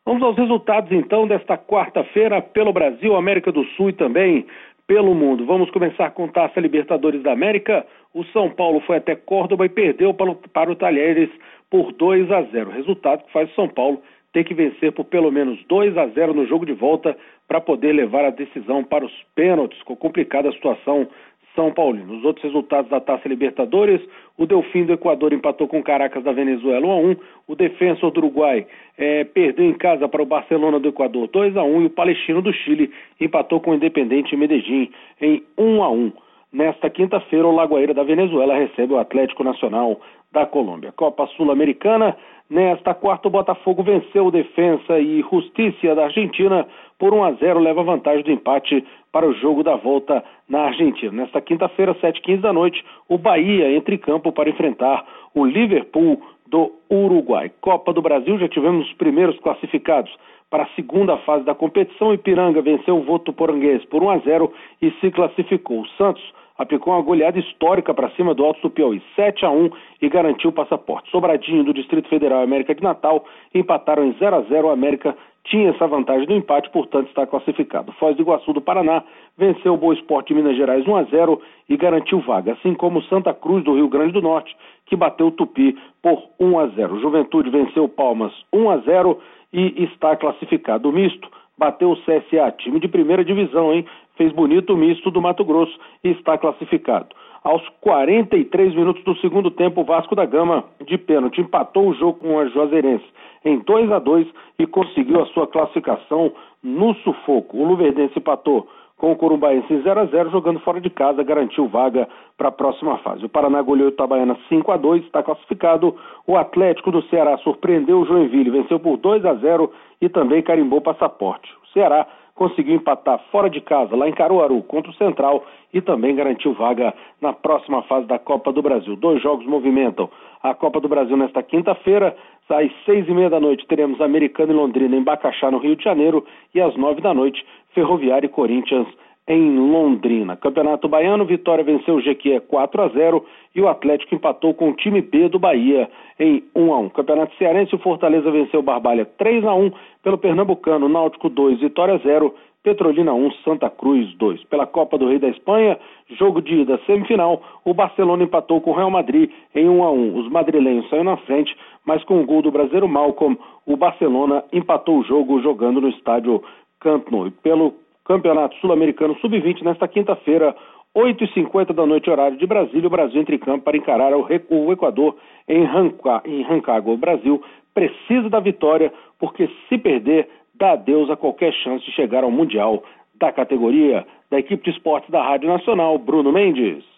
Vamos aos resultados então desta quarta-feira pelo Brasil, América do Sul e também pelo mundo. Vamos começar com Taça Libertadores da América. O São Paulo foi até Córdoba e perdeu para o Talheres por 2-0. Resultado que faz o São Paulo ter que vencer por pelo menos 2-0 no jogo de volta para poder levar a decisão para os pênaltis. Ficou complicada a situação São Paulino. Os outros resultados da Taça Libertadores: o Delfim do Equador empatou com o Caracas da Venezuela 1-1, o Defensor do Uruguai perdeu em casa para o Barcelona do Equador 2-1 e o Palestino do Chile empatou com o Independiente Medellín em 1-1. Nesta quinta-feira, o Lagoeira da Venezuela recebe o Atlético Nacional da Colômbia. Copa Sul-Americana: nesta quarta, o Botafogo venceu o Defensa e Justicia da Argentina por 1-0, leva vantagem do empate para o jogo da volta na Argentina. Nesta quinta-feira, 7h15 da noite, o Bahia entra em campo para enfrentar o Liverpool do Uruguai. Copa do Brasil: já tivemos os primeiros classificados para a segunda fase da competição. Ipiranga venceu o Votuporanguense por 1-0 e se classificou. O Santos aplicou uma goleada histórica para cima do Altos do Piauí, 7-1, e garantiu o passaporte. Sobradinho do Distrito Federal e América de Natal empataram em 0-0. O América tinha essa vantagem do empate, portanto está classificado. Foz do Iguaçu do Paraná venceu o Boa Esporte de Minas Gerais 1-0 e garantiu vaga, assim como o Santa Cruz do Rio Grande do Norte, que bateu o Tupi por 1-0. Juventude venceu o Palmas 1-0 e está classificado. O misto bateu o CSA, time de primeira divisão, hein? Fez bonito o misto do Mato Grosso e está classificado. Aos 43 minutos do segundo tempo, o Vasco da Gama, de pênalti, empatou o jogo com a Juazeirense em 2-2 e conseguiu a sua classificação no sufoco. O Luverdense empatou com o Corumbaense em 0-0, jogando fora de casa, garantiu vaga para a próxima fase. O Paraná goleou o Itabaiana 5-2, está classificado. O Atlético do Ceará surpreendeu o Joinville, venceu por 2-0 e também carimbou passaporte. O Ceará conseguiu empatar fora de casa, lá em Caruaru, contra o Central, e também garantiu vaga na próxima fase da Copa do Brasil. 2 jogos movimentam a Copa do Brasil nesta quinta-feira. Às 6h30 da noite teremos Americano e Londrina em Bacaxá, no Rio de Janeiro, e às 9 da noite, Ferroviária e Corinthians em Londrina. Campeonato Baiano: Vitória venceu o Jequié 4-0 e o Atlético empatou com o time B do Bahia em 1-1. Campeonato Cearense: o Fortaleza venceu o Barbalha 3-1, pelo Pernambucano, Náutico 2, Vitória 0, Petrolina 1, Santa Cruz 2. Pela Copa do Rei da Espanha, jogo de ida semifinal, o Barcelona empatou com o Real Madrid em 1-1. Os madrilenhos saíram na frente, mas com o gol do brasileiro Malcom, o Barcelona empatou o jogo jogando no estádio Camp Nou. Pelo Campeonato Sul-Americano Sub-20, nesta quinta-feira, 8h50 da noite, horário de Brasília, o Brasil entra em campo para encarar o Equador em Rancagua. O Brasil precisa da vitória, porque se perder, dá adeus a qualquer chance de chegar ao Mundial da categoria. Da equipe de esportes da Rádio Nacional, Bruno Mendes.